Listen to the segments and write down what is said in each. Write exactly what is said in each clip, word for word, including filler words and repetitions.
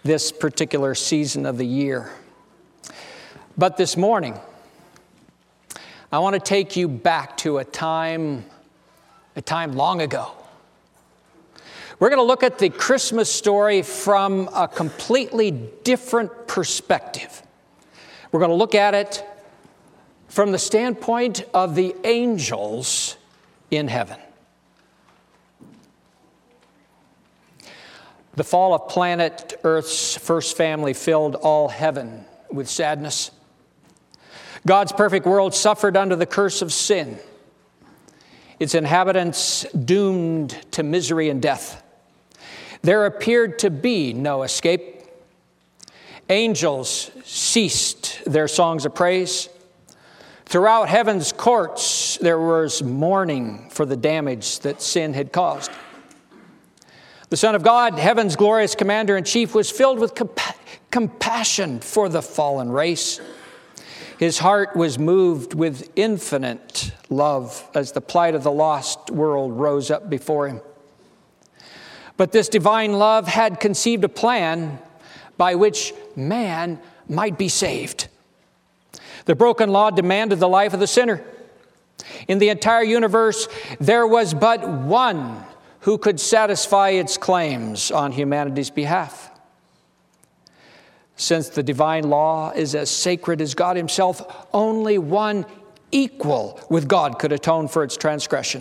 this particular season of the year. But this morning, I want to take you back to a time, a time long ago. We're going to look at the Christmas story from a completely different perspective. We're going to look at it from the standpoint of the angels in heaven. The fall of planet Earth's first family filled all heaven with sadness. God's perfect world suffered under the curse of sin, its inhabitants doomed to misery and death. There appeared to be no escape. Angels ceased their songs of praise. Throughout heaven's courts, there was mourning for the damage that sin had caused. The Son of God, heaven's glorious commander-in-chief, was filled with compa- compassion for the fallen race. His heart was moved with infinite love as the plight of the lost world rose up before him. But this divine love had conceived a plan by which man might be saved. The broken law demanded the life of the sinner. In the entire universe, there was but one who could satisfy its claims on humanity's behalf. Since the divine law is as sacred as God himself, only one equal with God could atone for its transgression.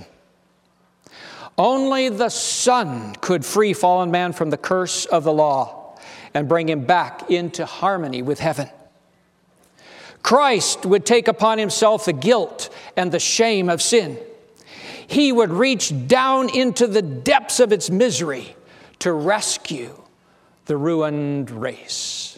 Only the Son could free fallen man from the curse of the law and bring him back into harmony with heaven. Christ would take upon himself the guilt and the shame of sin. He would reach down into the depths of its misery to rescue the ruined race.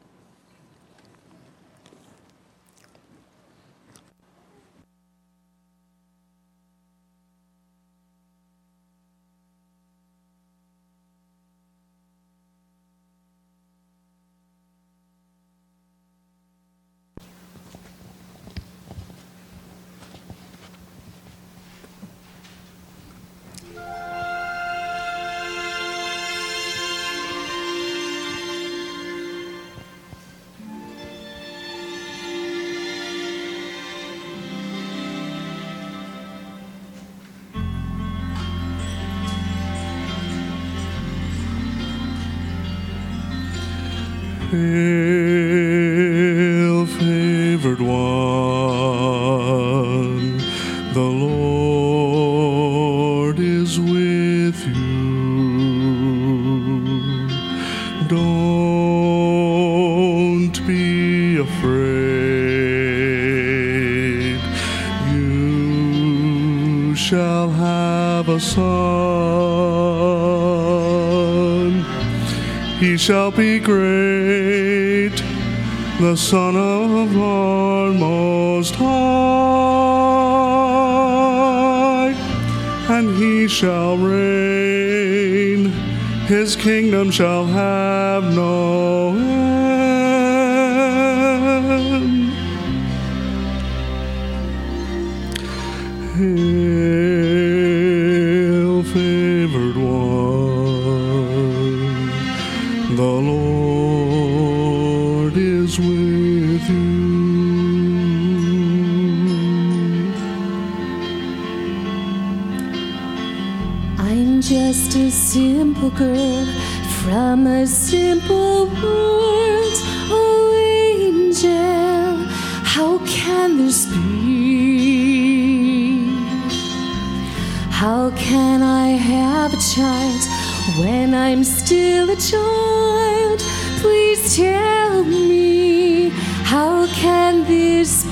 Hail, favored one, the Lord is with you. Don't be afraid. You shall have a son. He shall be great, the Son of our Most High, and he shall reign. His kingdom shall have no end. Hail, favored one, the Lord is with you. I'm just a simple girl from a simple world. Oh, angel, how can this be? How can I have a child when I'm still a child? Please tell me, how can this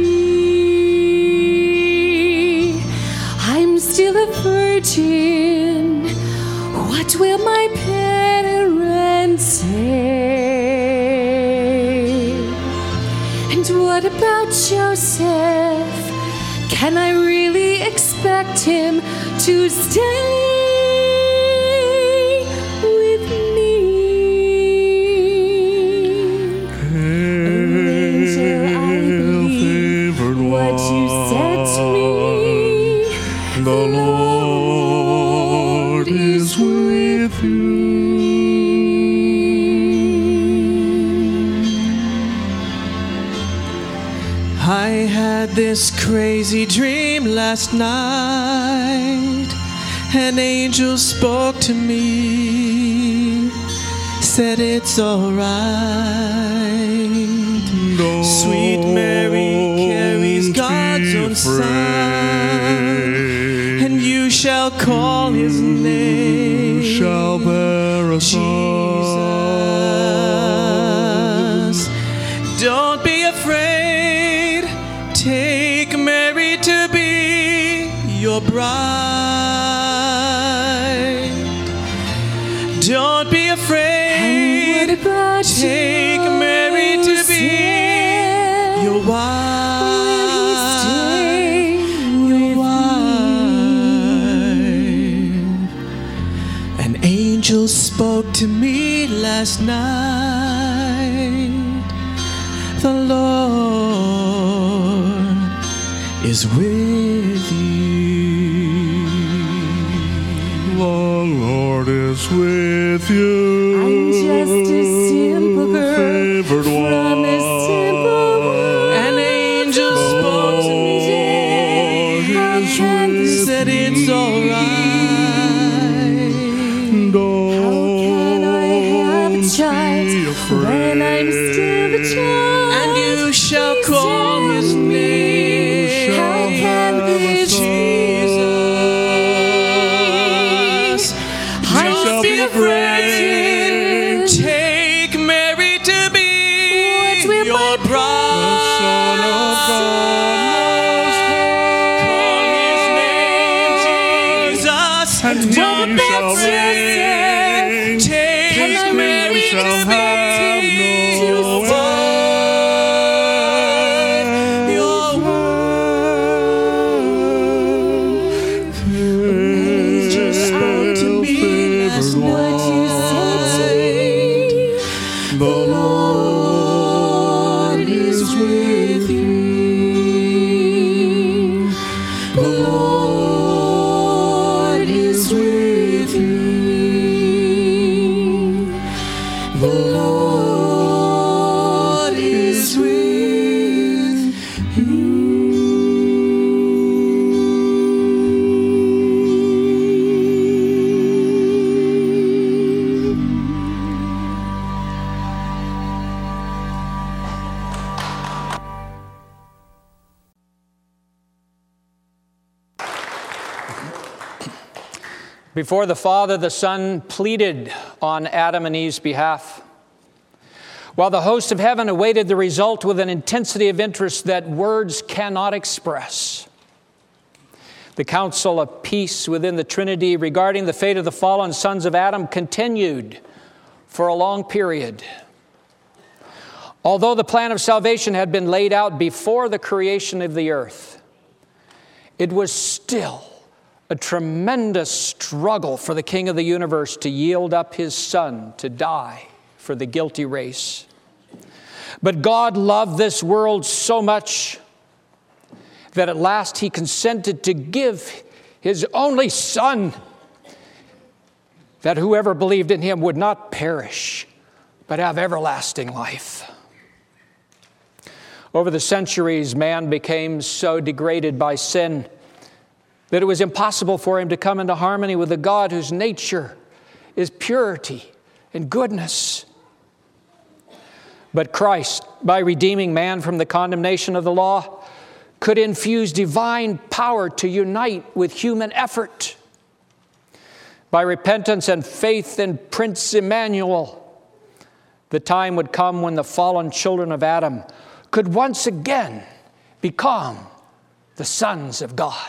be? I'm still a virgin. What will my parents say? And what about Joseph? Can I really expect him to stay with me? Hail, Oh, angel, I believe favored what you said to me. The Lord is with you. had this crazy dream last night. An angel spoke to me, said it's alright. Sweet Mary carries God's own Son, and you shall call his name. Shall bear a Jesus. Don't be afraid. Take Mary to be your bride. Don't be afraid. What about Take Mary to be your wife. Your wife. An angel spoke to me last night. The Lord is with you. The Lord is with you. I'm just a simple girl favored from one. a simple world. An angel spoke to me, How can this said it's alright. Don't How can I have a child be afraid. when I'm still a child? And you shall call his name. How can this Jesus. I'm Don't be still afraid. virgin. Take Mary to be What will your my bride. Son of God Call his name Jesus. and he Don't be shall afraid. reign. Take His Mary kingdom shall to have be no your end. wife. Your wife. Angel spoke to me last What you said to me? The Lord is with you. The Lord is with you. The Lord is with you. Before the Father, the Son pleaded on Adam and Eve's behalf, while the host of heaven awaited the result with an intensity of interest that words cannot express. The council of peace within the Trinity regarding the fate of the fallen sons of Adam continued for a long period. Although the plan of salvation had been laid out before the creation of the earth, it was still a tremendous struggle for the King of the universe to yield up his Son to die for the guilty race. But God loved this world so much that at last he consented to give his only Son, that whoever believed in him would not perish, but have everlasting life. Over the centuries, man became so degraded by sin that it was impossible for him to come into harmony with a God whose nature is purity and goodness. But Christ, by redeeming man from the condemnation of the law, could infuse divine power to unite with human effort. By repentance and faith in Prince Emmanuel, the time would come when the fallen children of Adam could once again become the sons of God.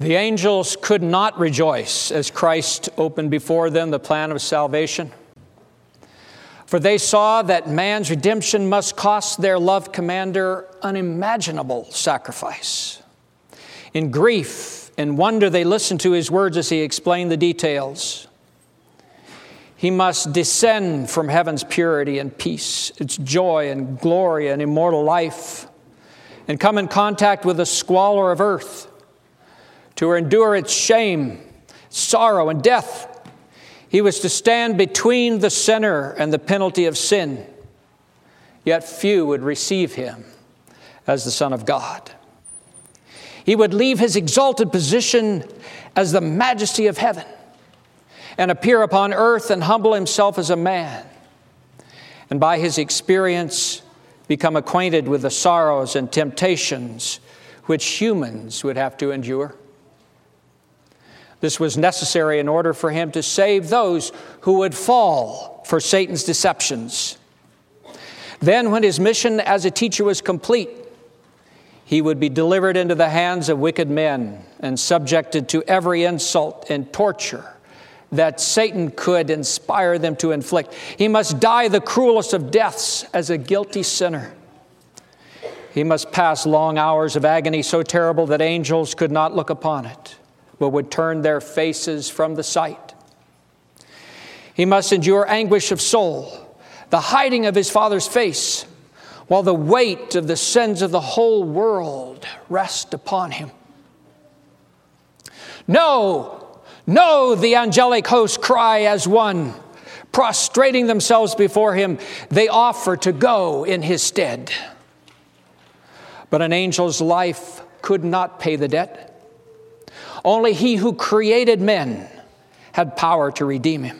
The angels could not rejoice as Christ opened before them the plan of salvation, for they saw that man's redemption must cost their loved commander unimaginable sacrifice. In grief and wonder, they listened to his words as he explained the details. He must descend from heaven's purity and peace, its joy and glory and immortal life, and come in contact with the squalor of earth to endure its shame, sorrow, and death. He was to stand between the sinner and the penalty of sin, yet few would receive him as the Son of God. He would leave his exalted position as the majesty of heaven and appear upon earth and humble himself as a man, and by his experience become acquainted with the sorrows and temptations which humans would have to endure. This was necessary in order for him to save those who would fall for Satan's deceptions. Then, when his mission as a teacher was complete, he would be delivered into the hands of wicked men and subjected to every insult and torture that Satan could inspire them to inflict. He must die the cruelest of deaths as a guilty sinner. He must pass long hours of agony so terrible that angels could not look upon it, but would turn their faces from the sight. He must endure anguish of soul, the hiding of his Father's face, while the weight of the sins of the whole world rest upon him. No! No, the angelic hosts cry as one. Prostrating themselves before him, they offer to go in his stead. But an angel's life could not pay the debt. Only he who created men had power to redeem him.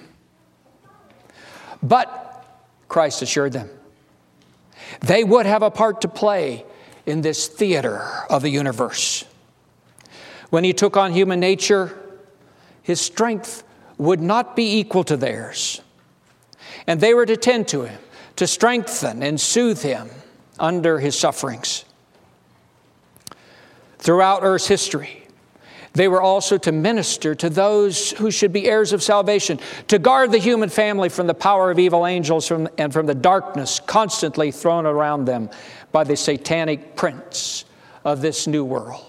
But, Christ assured them, they would have a part to play in this theater of the universe. When he took on human nature, his strength would not be equal to theirs. And they were to tend to him, to strengthen and soothe him under his sufferings. Throughout earth's history, they were also to minister to those who should be heirs of salvation, to guard the human family from the power of evil angels from, and from the darkness constantly thrown around them by the satanic prince of this new world.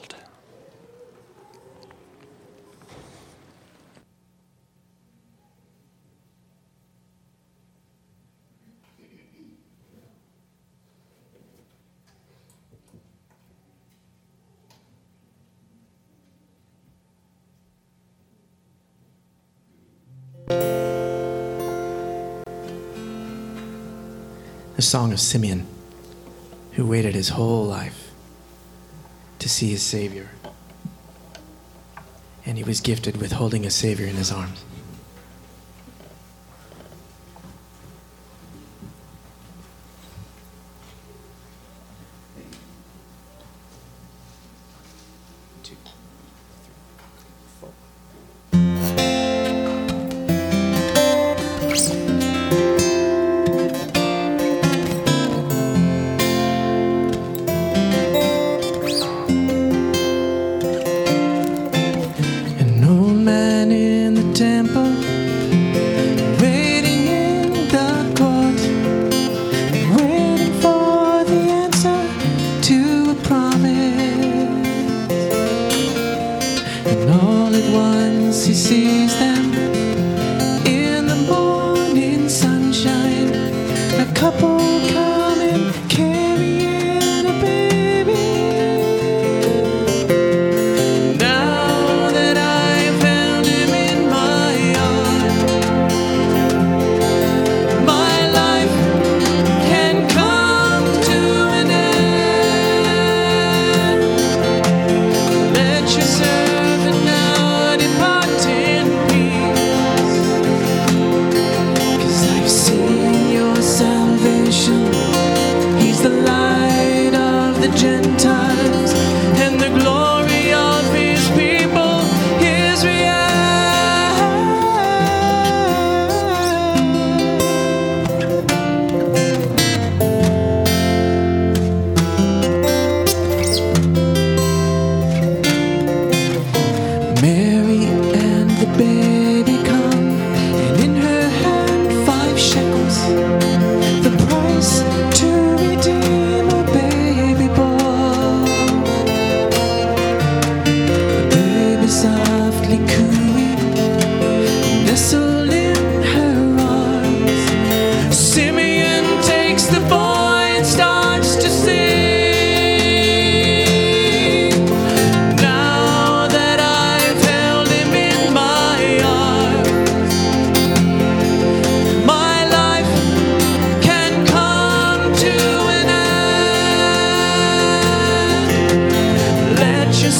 The song of Simeon, who waited his whole life to see his Savior. And he was gifted with holding a Savior in his arms.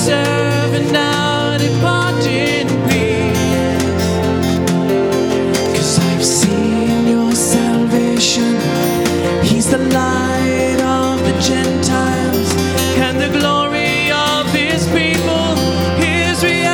serve and now depart in peace. 'Cause I've seen your salvation. He's the light of the Gentiles And the glory of his people is real.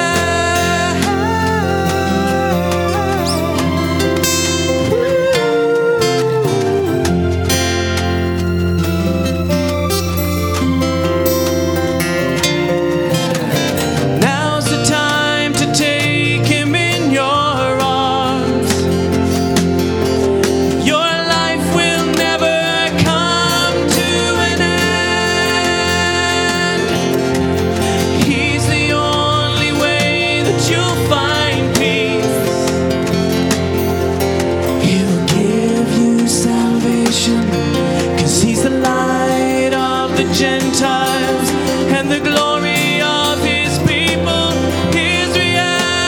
Now's the time to take him in your arms. Your life will never come to an end. He's the only way that you'll find peace. He'll give you salvation. 'Cause he's the light of the Gentiles and the glory of his people is real.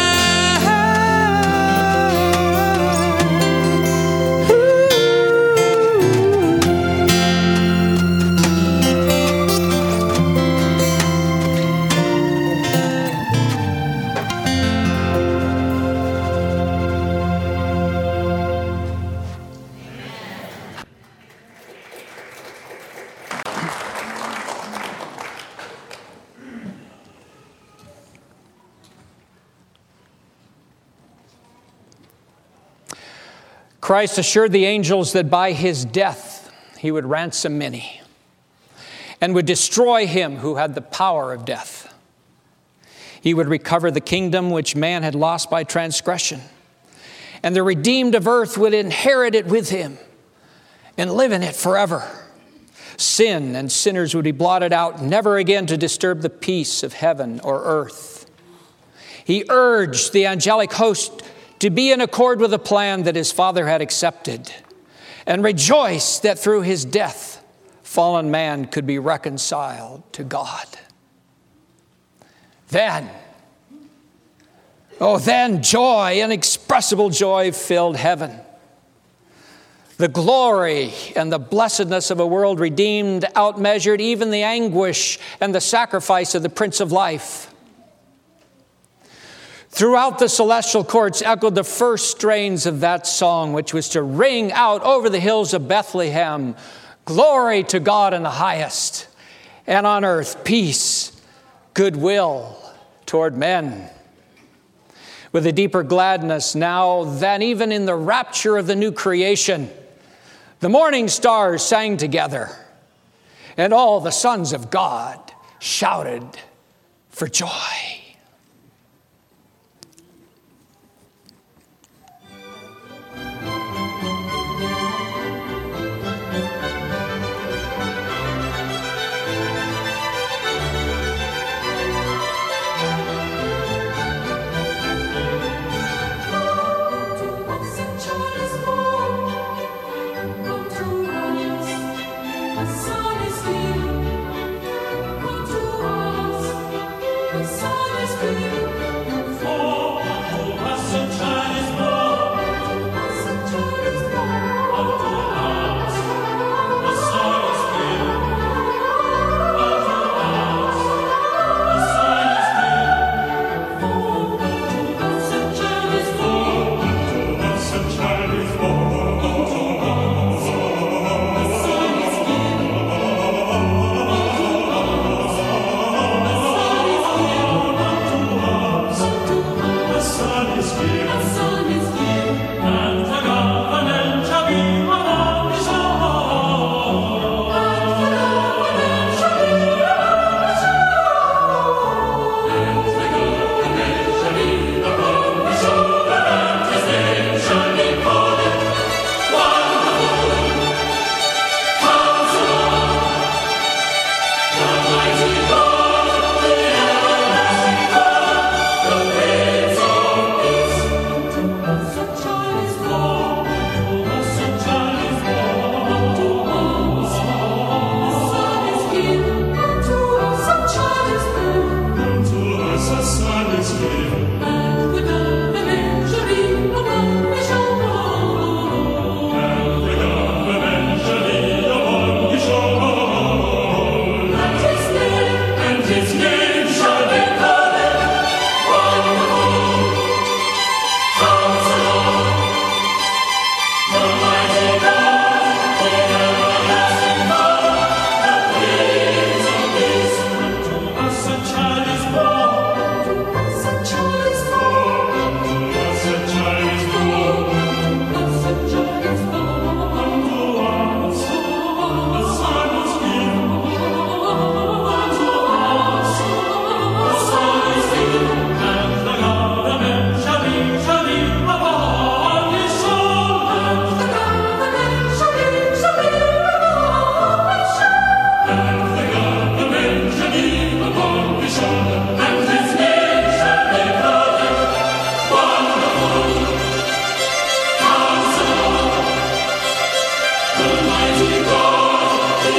Christ assured the angels that by his death he would ransom many and would destroy him who had the power of death. He would recover the kingdom which man had lost by transgression, and the redeemed of earth would inherit it with him and live in it forever. Sin and sinners would be blotted out, never again to disturb the peace of heaven or earth. He urged the angelic host to be in accord with the plan that his Father had accepted, and rejoice that through his death, fallen man could be reconciled to God. Then, oh, then joy, inexpressible joy filled heaven. The glory and the blessedness of a world redeemed outmeasured even the anguish and the sacrifice of the Prince of Life. Throughout the celestial courts echoed the first strains of that song, which was to ring out over the hills of Bethlehem, glory to God in the highest, and on earth peace, goodwill toward men. With a deeper gladness now than even in the rapture of the new creation, the morning stars sang together, and all the sons of God shouted for joy. Son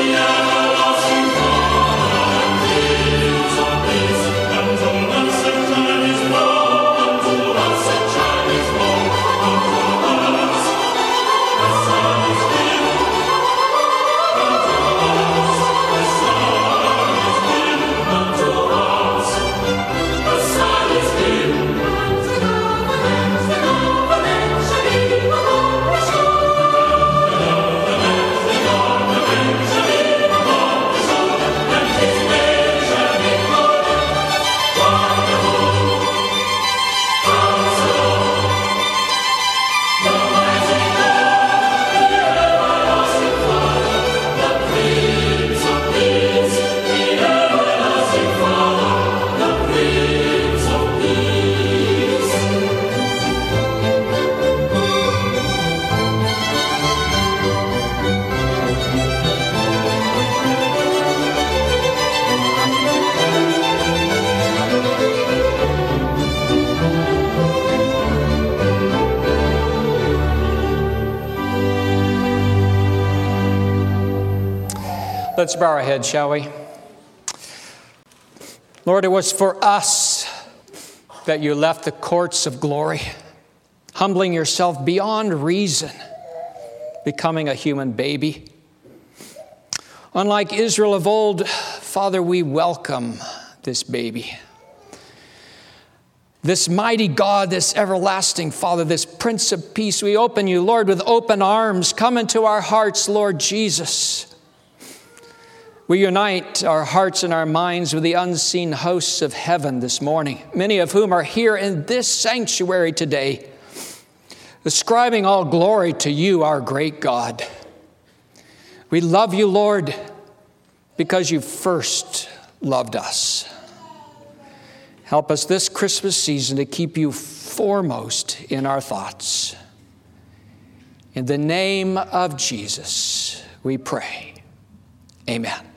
Let's bow our heads, shall we? Lord, it was for us that you left the courts of glory, humbling yourself beyond reason, becoming a human baby. Unlike Israel of old, Father, we welcome this baby. This mighty God, this everlasting Father, this Prince of Peace, we open you, Lord, with open arms. Come into our hearts, Lord Jesus. We unite our hearts and our minds with the unseen hosts of heaven this morning, many of whom are here in this sanctuary today, ascribing all glory to you, our great God. We love you, Lord, because you first loved us. Help us this Christmas season to keep you foremost in our thoughts. In the name of Jesus, we pray. Amen.